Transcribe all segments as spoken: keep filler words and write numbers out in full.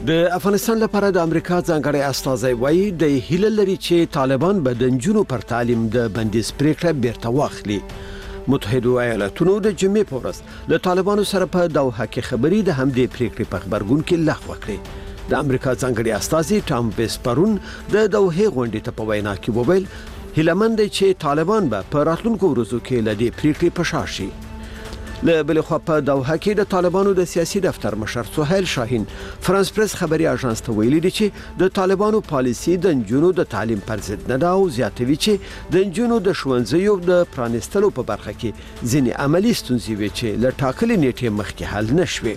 د افغانستان لپاره د امریکا ځانګړی استازی وایي د هیله لري چې طالبان به د نجونو پر تعلیم د بندیز پریکړه بیرته واخلي. متحده ایالاتونو د جمعې په ورځ له طالبانو سره په دوحه کې خبرې د همدې پریکړې په خبرګون کې لغوه کړې. د امریکا ځانګړی استازی ټام بیس پرون د دوحه غونډې ته په وینا کې وویل هیلمن دی چې طالبان به په راتلونکو ورځو کې له دې پریکړې په شا شي. له بل خوا په دوحه کې د طالبانو د سیاسي دفتر مشر سهیل شاهین فرانس پریس خبري اژانس ته ویلي دي چې د طالبانو پالیسي د نجونو د تعلیم پر ضد نه ده او زیاتوي چې د نجونو د ښوونځیو د پرانیستلو په برخه کې ځینې عملی ستونزې وي چې له ټاکلې نیټې مخکې حل نشوي.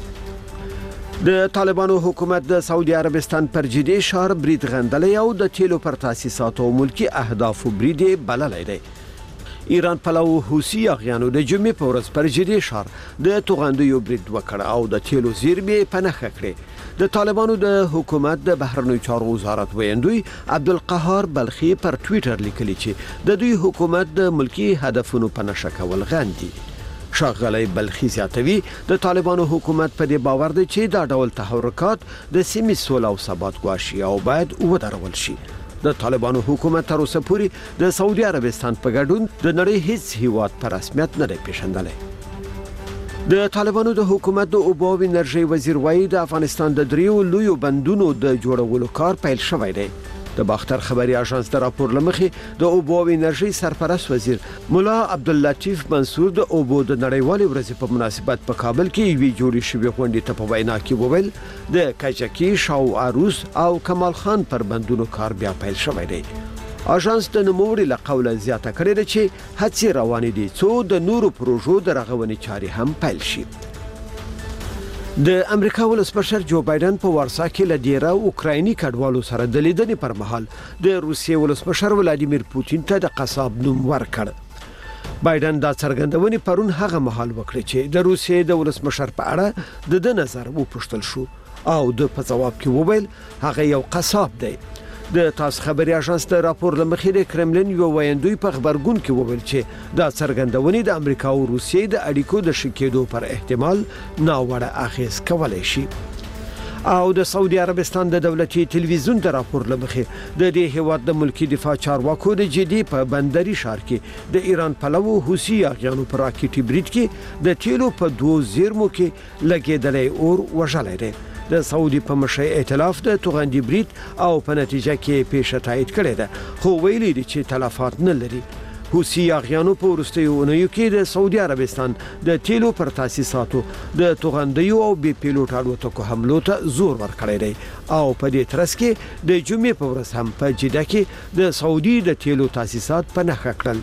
د طالبانو حکومت د سعودي عربستان پر جدي شهر برید غندلې او د تیلو پر تاسیساتو او ملکی اهدافو برید بللی دی. ایران پلو حوثي اغیانو د جمعې په ورځ پر جدي شهر د توغندیو برید وکړ او د تیلو زیرمې په نښه کړې. د طالبانو د حکومت د بهرنیو چارو وزارت ویاندوی عبدالقهار بلخي پر ټویټر لیکلی چې د دوی حکومت د ملکی هدفونو په نښه کول غندي. ښاغلی بلخي زیاتوي د طالبانو حکومت په دې باور دی چې دا ډول تحرکات د سیمې سوله او ثبات ګواښي او باید ودرول شي. د طالبانو حکومت تر اوسه پورې د سعودي عربستان په ګډون د نړۍ هیڅ هیواد په رسمیت نه دی پیژندلی. د طالبانو د حکومت د اوبو او انرژي وزیر وایي د افغانستان د دریو لویو بندونو د جوړولو کار پیل شوی دی. د باختر خبري اژانس د راپور لمخې د اوبو او انرژي سرپرست وزیر مولا عبداللطیف منصور د اوبو د نړیوالې ورځې په مناسبت په کابل کې یوې جوړې شوې غونډې ته په وینا کې وویل د کجکي شاو عروس او کمال خان پر بندونو کار بیا پیل شوی دی. اژانس د نوموړي له قوله زیاته کړې ده چې هڅې روانې دي څو د نورو پروژو د رغونې چارې هم پیل شي. د امریکا ولسمشر جو بایدن په وارسا کې له ډیره اوکرایني کډوالو سره د لیدنې پر مهال د روسیې ولسمشر ولادیمیر پوتین ته د قصاب نوم ورکړ. بایدن دا څرګندونې پرون هغه مهال وکړه چې د روسیې د ولسمشر په اړه د د نظر وپوښتل شو او د په جواب کې وویل هغه یو قصاب دی. د تاس خبري اژانس د راپور لمخې د کرملین یو ویاندوی په خبرګون کې وویل چې دا څرګندونې د امریکا او روسیې د اړیکو د شکېدو پر احتمال ناوړه اغیز کولای شي. او د سعودي عربستان د دولتي تلویزیون د راپور لمخې د دې هیواد د ملکی دفاع چارواکو د جدي په بندري ښار کې د ایران پلو حوثي اغیانو پر راکټي برید کې د تیلو په دوه زیرمو کې لګیدلې اور وژلې ده. د سعودي په مشرۍ ائتلاف د توغندي برید او په نتیجه کې پیښه تایید کړې ده خو ویلي دي چې تلفات نه لري. حوثي اغیانو په وروستیو اونیو کې د سعودي عربستان د تیلو پر تاسیساتو د توغندیو او بي پیلوټ الوتکو حملو ته زور ورکړی دی او په دې ترڅ کې د جمعې په ورځ هم په جده کې د سعودي د تیلو تاسیسات په نښه کړل.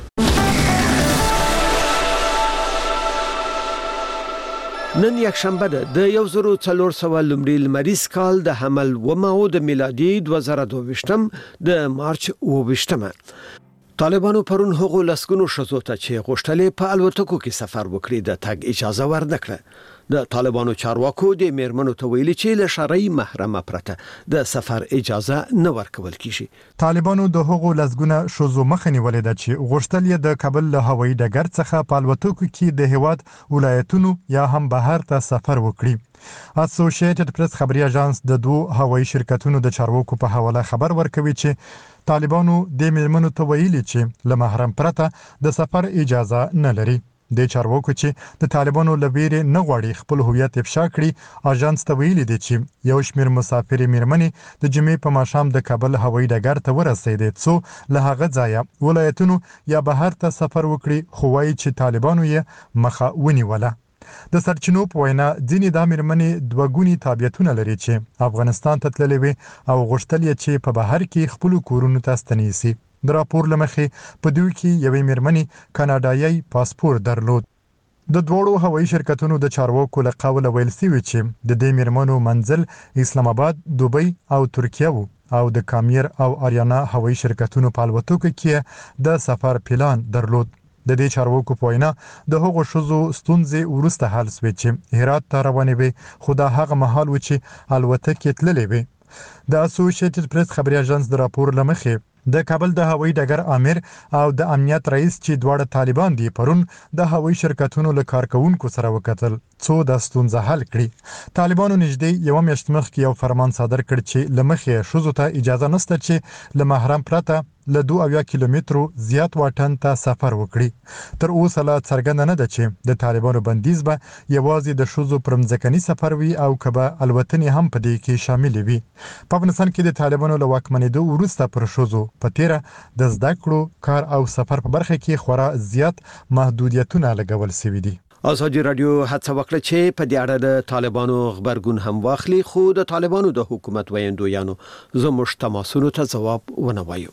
نن یک شنبه ده د یو زرو څلور سوه لومړي لمریز کال د حمل ومه او د میلادي دوه زره دوه ویشتم د مارچ اوه ویشتمه. طالبانو پرون هغو لسګونو ښځو ته چې غوښتلې په الوتکو کې سفر وکړي د تګ اجازه ورنکړه. د طالبانو چارواکو د میرمنو ته ویلي چې له شرعي محرمه پرته د سفر اجازه نه ورکول کیږي. طالبانو د هغو لسګونه ښځو مخه نیولې ده چې غوښتل یې د کابل له هوایي ډګر څخه په الوتکو کې د هیواد ولایتونو یا هم بهر ته سفر وکړي. اسوسییټډ پریس خبري اژانس د دوه هوایي شرکتونو د چارواکو په حواله خبر ورکوي چې طالبانو د میرمنو ته ویلي چې له محرم پرته د سفر اجازه نه لري. د چارواکو چې د طالبانو لویری نه غواړي خپل هویت افشا کړي اژانس ته ویلي دي چې یو شمېر مسافرې میرمنې د جمعې په ماښام د کابل هوایي ډګر ته ورسېدې څو له هغه ځایه ولایتونو یا بهر ته سفر وکړي خو وایي چې طالبانو یې مخه ونیوله. د سرچینو په وینا ځینې دا میرمنې دوه ګوني تابعیتونه لري چې افغانستان ته تللې وي او غوښتل یې چې په بهر کې خپل کورونو ته ستنې شي. د راپور لمخې په دوی کې یوې میرمنې کاناډایي پاسپورت درلود. د دوړو هوایي شرکتونو د چارواکو له قوله ویل شوي چې د دې میرمنو منزل اسلام آباد، دوبۍ او ترکیه وو او د کامیر او آریانا هوایي شرکتونو په الوتکو کې د سفر پلان درلود. د دې چارواکو په وینا د هغو ښځو ستونزې وروسته حل شوې چې هرات ته روانې وې خو دا هغه مهال و چې الوتکې تللې وې. د اسوسییټډ پریس خبري اژانس د راپور له مخې د کابل د هوایي ډګر امیر او د امنیت رئیس چې دواړه طالبان دي پرون د هوایي شرکتونو له کارکونکو سره وکتل څو د ستونزه حل کړي. طالبانو نږدې یو میاشت مخکې یو فرمان صادر کړ چې لمخې شوزو ته اجازه نشته چې له محرم پرته له دوه اویا کیلومترو زیات واټن ته سفر وکړي. تر اوسه لا څرګنده نه ده چې د طالبانو بندیز به یوازې د شوزو پر مځکني سفر وي او که به الوتنې هم په دې کې شامل وي. په افغانستان کې د طالبانو له واکمنېدو وروسته پر شوزو په تیره د زده کړو کار او سفر په برخه کې خورا زیات محدودیتونه لګول شوي دي. ازادي رادیو هڅه وکړه چې په دې اړه د طالبانو خبرګون هم واخلي، خو د طالبانو د حکومت ویاندویانو زموږ تماسونو ته ځواب ونه وایو.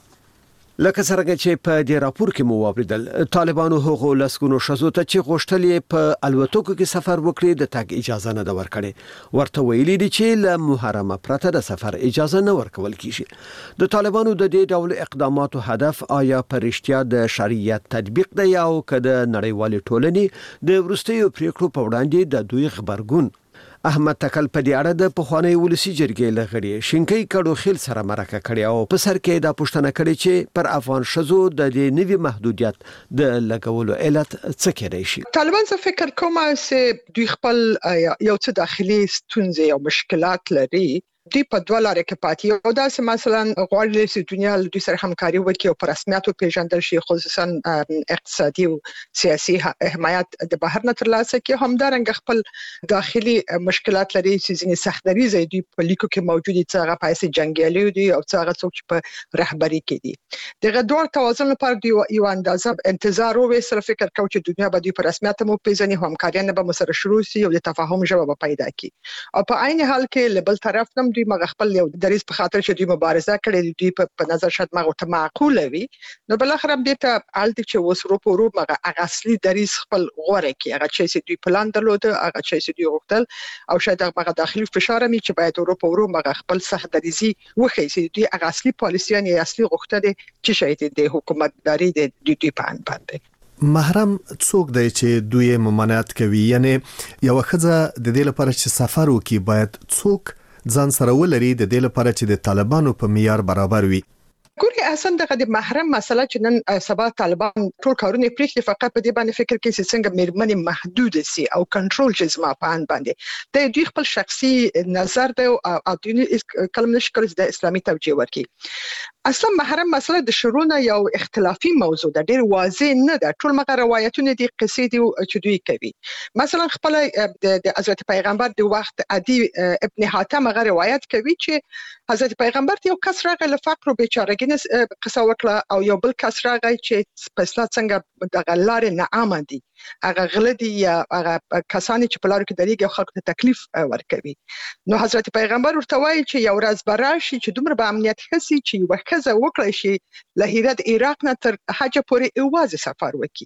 لکه څنګه چې په دې راپور کې مو واوریدل، طالبانو هغو لسګونو ښځو ته چې غوښتل یې په الوتکو کې سفر وکړي د تګ اجازه نه ده ورکړې. ورته ویلي دي چې له محرمه پرته د سفر اجازه نه ورکول کیږي. د طالبانو د دې ډول اقداماتو هدف آیا په رښتیا د شریعت تطبیق دی او که د نړیوالې ټولنې د وروستیو پریکړو په وړاندې د دوی خبرګون؟ احمد تکل په دې اړه د پخوانی ولسی جرګې لغړی شینکۍ کډو خیل سره مرکه کړی او په سر کې دا پوښتنه کړې چې پر افغان شزو د دې نوي محدودیت د لګولو علت څه کېدای شي. طالبان څه فکر کوم چې دوی خپل یو څه داخلي ستونزې او مشکلات لري. دوی په دوه لارې کې پاتې یو داسې مثلا غواړي چې دنیا له دوی سره همکاري وکړي او په رسمیت وپېژندل شي، خصوصا اقتصادي او سیاسي حمایت د بهر نه ترلاسه کړي. همدارنګه خپل داخلي مشکلات لري چې ځینې سختدري دوی په لیکو کې موجود دي، څنګه پیسې جنگیالي دي او څنګه څوک چې په رهبري کې دي. دغه دوه توازن لپاره دوی یو اندازه انتظار وې، فکر کوي چې دنیا به دوی په رسمیت مو پیژني، همکاري نه به مو سره شروع شي او د تفاهم ژبه به پیدا کړي. او په عین حال کې له بل طرف هم دوی مغه خپل یو دریز په خاطر چې دوی مبارزه کړې دوی په نظر شاید مغه ته معقول وي، نو بل اخر به ته الته چې وسرو په ورو مغه اصلي دریز خپل غوړه کې هغه چې دوی پلان درلود، هغه چې دوی غوښتل او شاید هغه داخلي فشار می چې باید ورو په ورو مغه خپل سخت دریزي وخی چې دوی هغه اصلي پالیسیان یا اصلي غوښتنې چې شاید د حکومتداري د دوی په ان باندې. محرم څوک دی چې دوی ممانعت کوي؟ یعنی یو خزه د دې لپاره چې سفر وکي باید څوک ځان سره ولري د دې لپاره چې د طالبانو په معیار برابر وي؟ ګوري اصلا دغه د محرم مسله چې نن سبا طالبان ټول کارونه پریږدي، فقط په دې باندې فکر کوي چې څنګه میرمنې محدود سي او کنټرول چې زما په ان باندې د دوی خپل شخصي نظر دی او دوی کلم نشي کولای د اسلامي توجیه ورکړي. اصلا محرم مسله د شرونه یو اختلافي موضوع ده، ډیر واضح نه ده. ټول مغه روایتونه دي، قصې دي چې دوی کوي. مثلا خپل د حضرت پیغمبر د وخت عدی ابن حاتم هغه روایت کوي چې حضرت پیغمبر یو کس راغی له فقر او بیچارهګۍ قصه وکړه او یو بل کس راغی چې په اصطلاح څنګه د غلار نعام دي، هغه غلدي یا هغه کسان چې په لارو کې درېږي او خلکو ته تکلیف ورکوي. نو حضرت پیغمبر ورته وایي چې یو ورځ به راشي چې دومره به امنیت خسي چې یو ښځه وکړی شي له هرات عراق نه تر حج پورې یوازې سفر وکړي.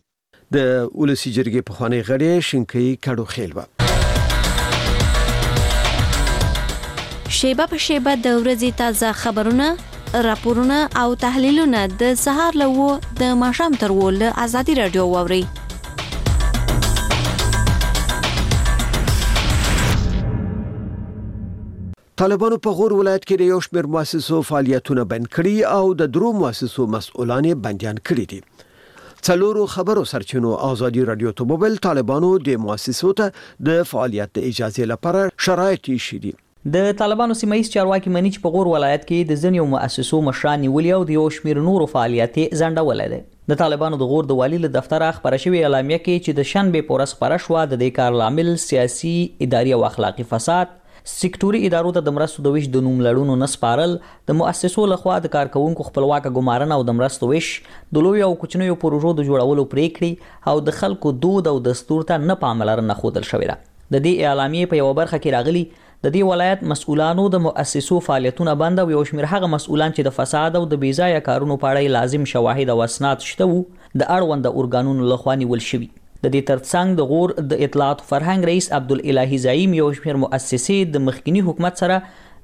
د ولسی جرګې پخوانی غړی شینکۍ کډو خیل و. شیبه په شیبه د ورځې تازه خبرونه، راپورونه او تحلیلونه د سهار له و د ماښام تر و له ازادي رادیو واوري. طالبانو په غور ولایت کې د یو شمېر مؤسسو فعالیتونه بند کړي او د درو مؤسسو مسؤلان بنديان کړي دي. څلورو خبرو سرچینو ازادي رادیو ته موبایل طالبانو د مؤسسو ته د فعالیت د اجازه لپاره شرایط یې دي. د طالبانو سیمایي چارواکي مني چې په غور ولایت کې د ځینو مؤسسو مشران نیولي او د یو شمېر نورو فعالیت ځنډولې ده. د طالبانو د غور د والي له دفتره خبره شوې اعلامیه کې چې د شنبه پورس خبره شو د دې کار لامل سیاسي، اداري او اخلاقی فساد، سکتوري ادارو ته د مرستو د ویش د نوم لړونو نسپارل، د مؤسسو لخوا د کارکونکو خپلواک ګمارنه او د مرستو ویش، د لوی او کوچنیو پروژو د جوړولو پریکړې او د خلکو دود او دستور ته نه پاملرنه ښودل شوې ده. د دې اعلامیې په یو برخه کې راغلي د دې ولایت مسؤلانو د مؤسسو فعالیتونه بند او یو شمېر هغه مسؤلان چې د فساد او د بیځایه کارونو په اړه لازم شواهد او اسناد شته وو د اړوند اورګانونو لخوا نیول شوي. د دې ترڅنګ د غور د اطلاعات فرهنګ رئیس عبدالالهی زعیم یو شمېر مؤسسې د مخکینی حکومت سره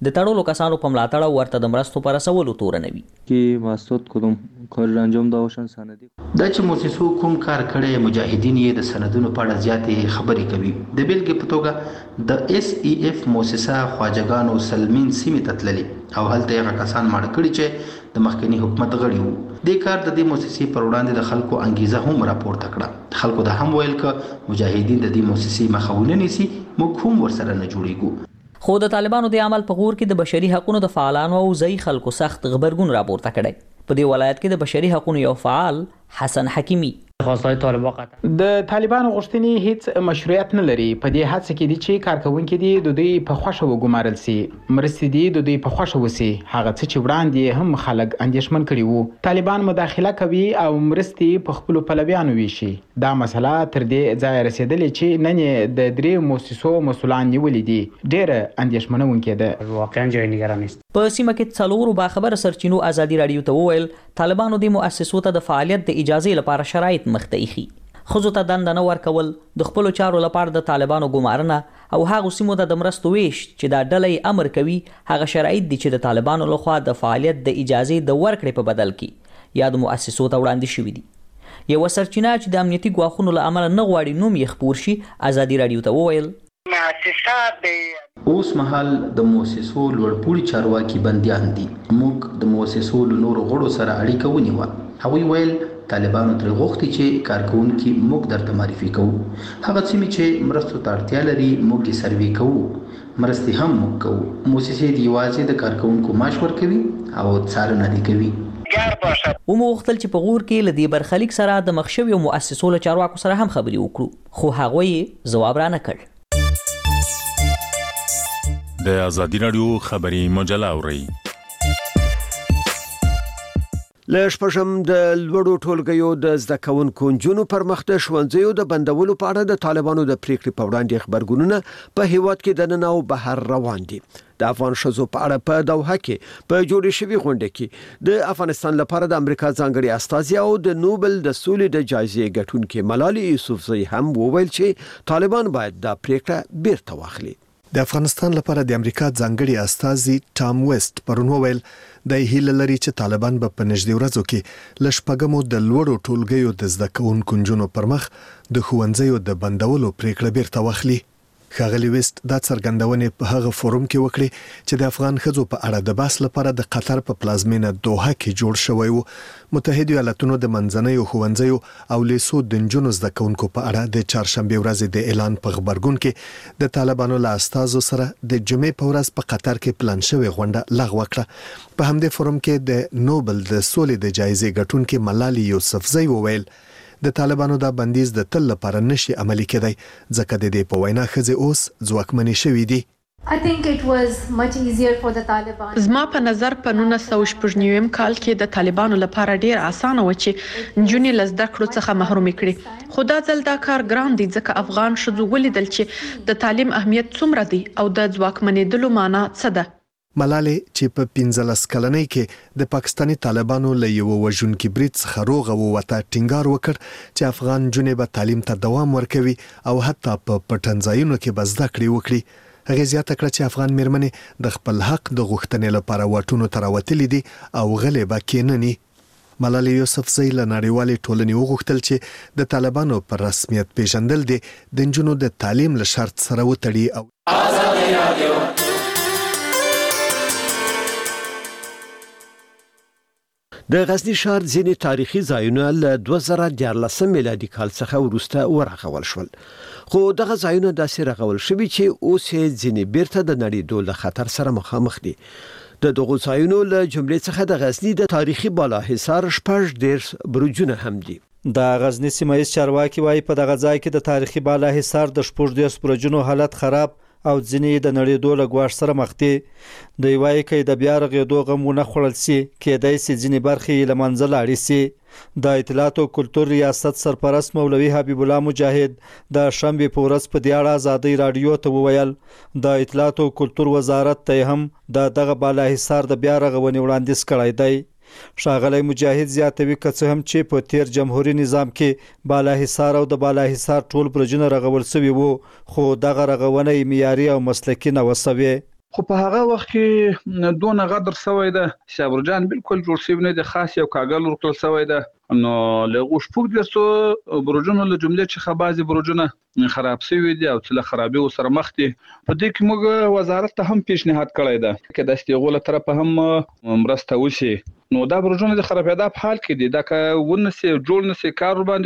د تړلو کسانو په ملاتړ ورته د مرستو پر رسولو تورنوي. کې مقصد کوم کار انجام داوشن سندي دا چې موسسو کوم کار کړي مجاهدین یې د سندونو په اړه زیاتې خبرې کوي. د بیلګې په توګه د اس ای اف موسسه خواجګانو سلمین سیمې ته تللي او هلته هغه کسان مړ کړي چې د مخکنی حکومت غړي وو. د کار د دې موسسې پر وړاندې د خلکو انګیزه هم راپورته کړه. خلکو د هم ویل ک مجاهدین د دې موسسې مخاونه نیسي موږ هم ورسره نه جوړیږو. خو د طالبانو د عمل په غور کې د بشري حقوقو د فعالانو او ځای خلکو سخت غبرګون راپورته کړي. په دې ولایت کې د بشري حقوقو یو فعال حسن حکیمی د طالبانو غوښتنې هیڅ مشروعیت نه لري. په دې هڅه کې دي چې کارکونکي دي د دوی په خوښه وګمارل سي، مرستې دي د دوی په خوښه وسی. هغه څه چې وړاندې هم خلک اندېښمن کړي وو. طالبان مداخله کوي او مرستې په خپل پلویانو ویشي. دا مسله تر دې ځای رسیدلې چې نن د درې موسسو مسولان نیولې دي. ډېره اندېښمنونکې ده. واقعا جای نگرانی است. په سیمه کې څلورو باخبره سرچینو ازادي رادیو ته وویل طالبانو د مؤسسو ته د فعالیت د اجازه لپاره شرایط مخته ایښي. ښځو ته دنده نه ورکول، د خپلو چارو لپاره د طالبانو ګمارنه او هغو سیمو ته د مرستو ویش چې دا ډله امر کوي هغه شرایط دي چې د طالبانو لخوا د فعالیت د اجازې د ورکړې په بدل کې یا د مؤسسو ته وړاندې شوي دي. یوه سرچینه چې د امنیتي ګواښونو له امله نه غواړي نوم یې خپور شي ازادي رادیو ته وویل اوس مهال د موسسو لوړپوړي چارواکي بندیان دي. موږ د موسسو له نورو غړو سره اړیکه ونیوه. هغوی ویل طالبانو ترې غوښتي چې کارکوونکي موږ درته معرفي کوو. هغه سیمې چې مرستو ته اړتیا لري موږ یې سروې کوو. مرستې هم موږ کوو. موسسې دې یوازې د کارکوونکو معاش ورکوي او څارنه دې کوي. ومو غوښتل چې په غور کې له دې برخلیک سره د مخ شویو مؤسسو له چارواکو سره هم خبرې وکړو، خو هغوی یې ځواب رانه کړ. د ازادي رادیو خبري مجله اورئ. له شپږم د لوړو ټولګیو د زده کوونکو نجونو پر مخ د ښوونځیو د بندولو په اړه د طالبانو د پریکړې په وړاندې خبرګونونه په هیواد کې دننه او بهر روان دي. د افغان ښځو په اړه په دوحه کې په جوړې شوې غونډه کې د افغانستان لپاره د امریکا ځانګړي استازي او د نوبل د سولې د جایزې ګټونکي ملالۍ یوسفزۍ هم وویل چې طالبان باید دا پریکړه بیرته واخلي. د افغانستان لپاره د امریکا ځانګړي استازي ټام ویسټ پرون وویل د هیله لري چې طالبان به په نږدې ورځو کې ل شپږمو د لوړو ټولګیو د زده کوونکو نجونو پر مخ د ښوونځیو د بندولو پریکړه بیرته واخلي. ښاغلي ویسټ دا څرګندونې په هغه فورم کې وکړي چې د افغان ښځو په اړه د بحث لپاره د قطر په پلازمینه دوحه کې جوړ شوی وو. متحده ایالاتونو د منځنیو ښوونځیو او لیسو د نجونو زده کوونکو په اړه د چهارشنبه ورځې د اعلان په خبرګون کې د طالبانو له استازو سره د جمعې په ورځ په قطر کې پلان شوی غونډه لغوه کړه. په همدې فورم کې د نوبل د سولې د جایزې ګټونکي ملالۍ یوسفزۍ وویل د طالبانو دا بندیز د تل لپاره نشي عملي کېدی ځکه د دې په وینا ښځې اوس ځواکمنې شوې دي. I think it was much easier for the Taliban. زما په نظر په نولس سوه شپږ نوي کال کې د طالبانو لپاره ډیر اسانه و چې نجونې له زده کړو څخه محروم کړي. خو دا ځل دا کار ګران دی ځکه افغان ښځو ولیدل چې د تعلیم اهمیت څومره دی او د ځواکمنېدلو معنی څه ده. ملالۍ چې په پنځلس کلنۍ کې د پاکستاني طالبانو له یو وژونکي برید څخه روغه ووته ټینګار وکړ چې افغان نجونې به تعلیم ته دوام ورکوي او حتی په پټنځایونو کې به زده کړې وکړي. هغې زیاته کړه چې افغان میرمنې د خپل حق د غوښتنې لپاره واټونو ته راوتلي دي او غلې به کېنني. ملالۍ یوسفزۍ له نړیوالې ټولنې وغوښتل چې د طالبانو پر رسمیت پیژندل دي د نجونو د تعلیم له شرط سره وتړي. او ازادي رادیو د غزنی ښار ځینې تاریخي ځایونه له دوه زره دیارلسم میلادي کال څخه وروسته ورغول شول، خو دغه ځایونه داسې رغول شوي چې اوس یې ځینې بیرته د نړېدو له خطر سره مخامخ دي. د دغو ځایونو له جملې څخه د غزنی د تاریخي بالاحصار شپږ دېرش برجونه هم دي. د غزنی سیمه ییز چارواکي وايي په دغه ځای کې د تاریخي بالاحصار د شپږ دېرش برجونو حالت خراب او ځینې د نړېدو له ګواښ سره مخ دي. دوی وایي که د بیا رغېدو غم ونه خوړل سي کېدای سي ځینې برخې یې له منځه لاړې سي. د اطلاعات او کلتور ریاست سرپرست مولوي حبیب الله مجاهد د شنبې په ورځ په دې اړه ازادۍ راډیو ته وویل د اطلاعات او کلتور وزارت ته هم د دغه بالاحصار د بیا رغونې وړاندیز کړی دی. ښاغلی مجاهد زیاتوي که څه هم چې په تیر جمهوریت نظام کې بالاحصار او د بالاحصار ټول برجونه رغول شوي وو، خو دغه رغونه معیاري او مسلکي نه وه شوې. خو په هغه وخت کې دونه غدر سوی ده چې برجان بالکل جوړ شوی نه دی، خاص یو کاغل ورکړل سوی ده. نو له شپږ درسو برجونو له جملې چې بعضي برجونه خراب شوي دي او چې له خرابي سره مخ دي. په دې کې موږ وزارت ته هم پیشنهاد کړی ده چې د استغول طرف هم مرسته وشي. نو دا برجونه د خرابېدا په حال کې دي، دا که ونسي جوړ نسي کار باندې